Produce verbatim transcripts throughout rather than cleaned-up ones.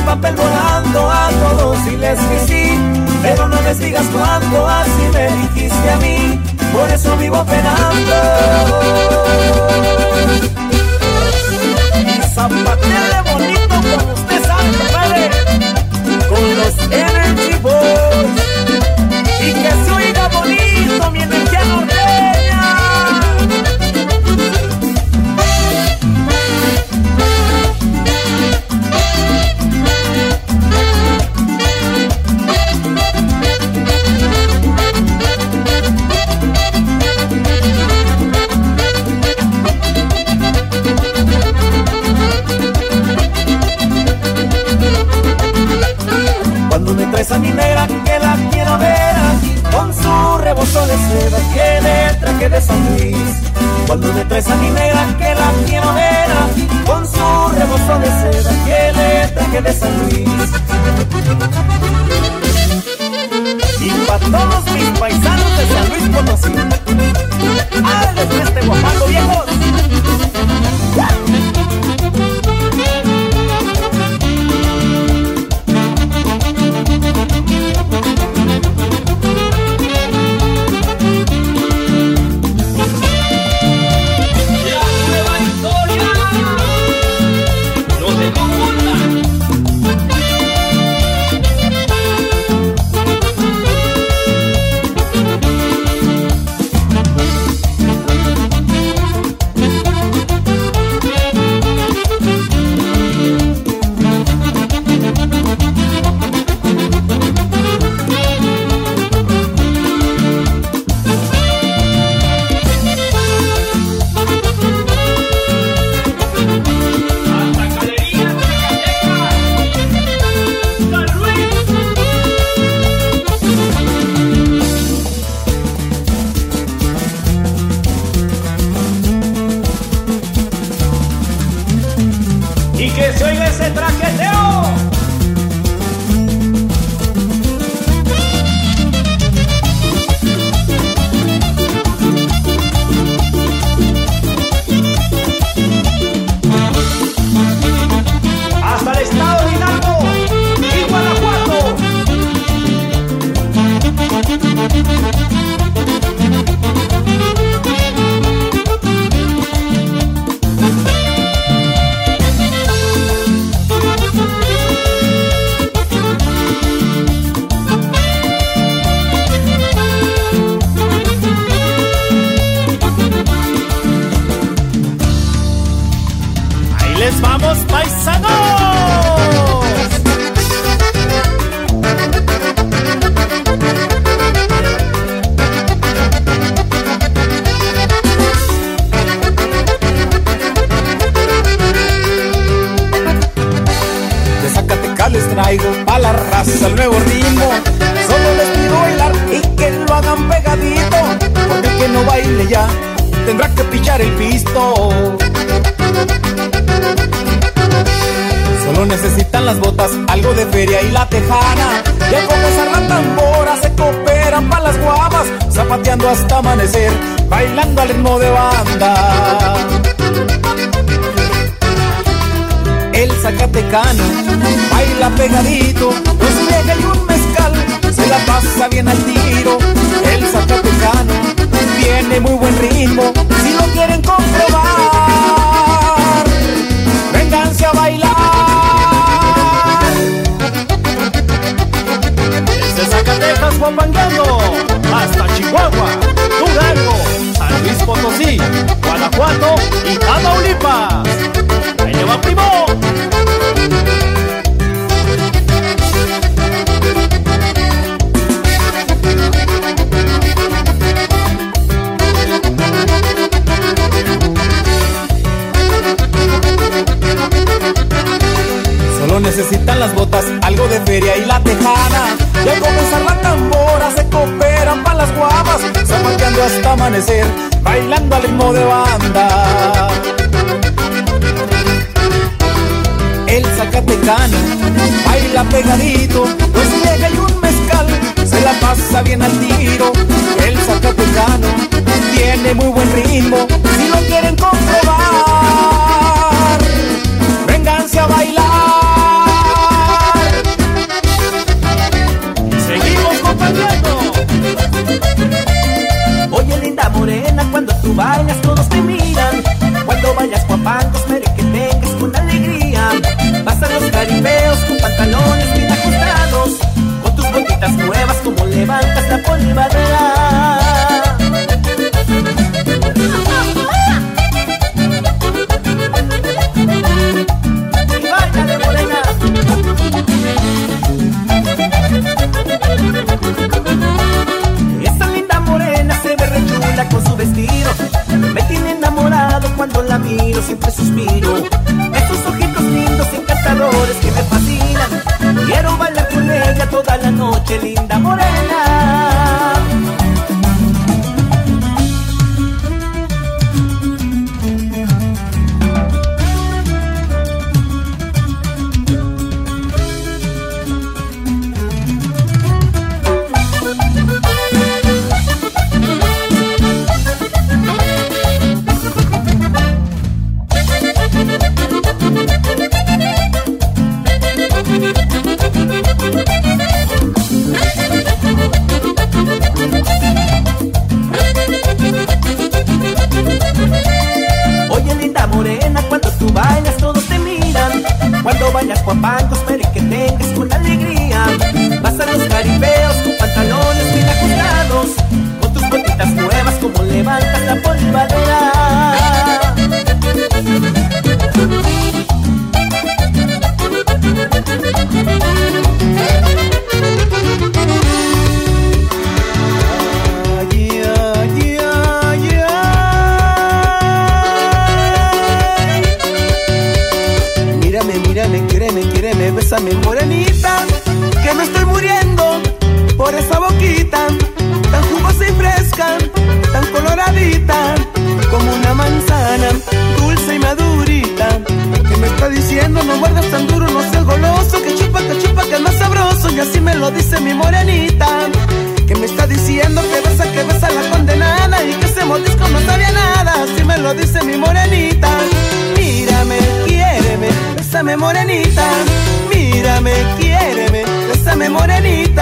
papel volando a todos y les que sí, pero no les digas cuánto así me dijiste a mí, por eso vivo penando. Y zapateale bonito como usted sabe, compadre, con los Energy Boys, y que se oiga bonito mi energía norteña. Cuando me traes a mi negra que la quiero ver aquí, con su rebozo de seda que le traje de San Luis. Cuando me traes a mi negra que la quiero ver aquí, con su rebozo de seda que le traje de San Luis. Y pa' todos mis paisanos de San Luis Potosí, ¡háganles de este guapango, viejos! Hasta amanecer, bailando al ritmo de banda. El zacatecano baila pegadito, los llega y un mezcal, se la pasa bien al tiro. El zacatecano tiene muy buen ritmo, si lo quieren comprobar, vénganse a bailar. Desde Zacatecas guapangueando hasta Chihuahua, Durango, San Luis Potosí, Guanajuato y Tamaulipas. ¡Ahí le va, primo! Solo necesitan las botas, algo de feria y la tejana. Y al comenzar la tambora se cooperan pa' las guamas, zapateando hasta amanecer, bailando al ritmo de banda. El zacatecano baila pegadito, pues llega y un mezcal, se la pasa bien al tiro. El zacatecano tiene muy buen ritmo, si lo quieren comprobar, vénganse a bailar. qué linda morena. Cuando vayas Juan Banco, espere que tengas con alegría. Vas a los caribeos con pantalones bien ajustados, con tus botitas nuevas como levantas la polvadera. Bésame morenita, que me estoy muriendo por esa boquita, tan jugosa y fresca, tan coloradita, como una manzana, dulce y madurita, que me está diciendo no muerdas tan duro, no seas goloso, que chupa, que chupa, que es más sabroso, y así me lo dice mi morenita, que me está diciendo que besa, que besa la condenada, y que ese mordisco no sabía nada, así me lo dice mi morenita. Mírame, quiéreme, bésame morenita. Mírame, quiéreme, bésame morenita.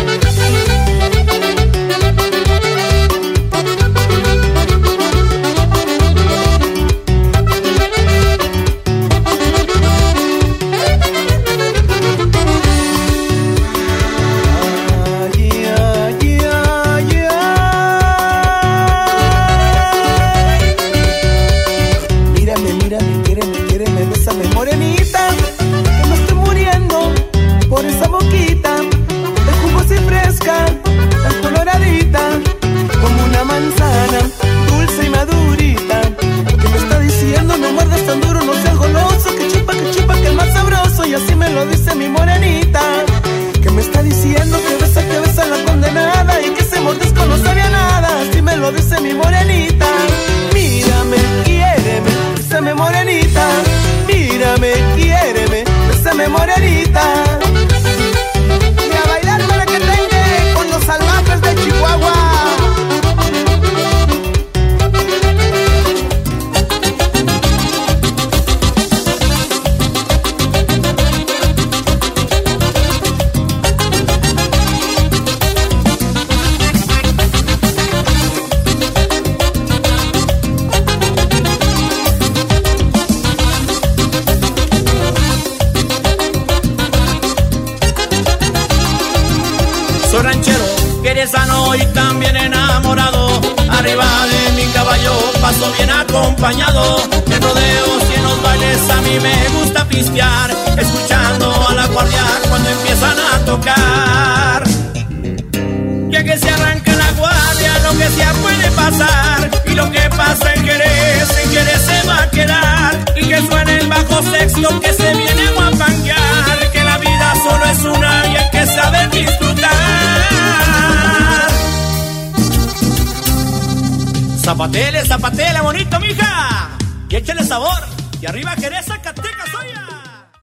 Mírame, mírame, quiéreme, quiéreme, bésame morenita. Por esa boquita, tan jugosa y fresca, tan coloradita, como una manzana, dulce y madurita, que me está diciendo no muerdas tan duro, no seas goloso, que chupa, que chupa, que es más sabroso, y así me lo dice mi morenita, que me está diciendo que besa, que besa la condenada, y que ese mordisco no sabía nada, así me lo dice mi morenita. Mírame, quiéreme, bésame morenita, mírame, quiéreme, bésame morenita. Salvajes de Chihuahua. Soy ranchero, querezano y también enamorado. Arriba de mi caballo paso bien acompañado. En rodeos y en los bailes a mí me gusta pistear, escuchando a la guardia cuando empiezan a tocar. Ya que se arranca la guardia, lo que sea puede pasar, y lo que pasa en Jerez, en Jerez se va a quedar. Y que suene el bajo sexto que se viene a guapanguear, que la vida solo es una y hay que saber disfrutar. Zapatele, zapatele, bonito, mija, y échale sabor. Y arriba Jerez, Zacatecas, oye.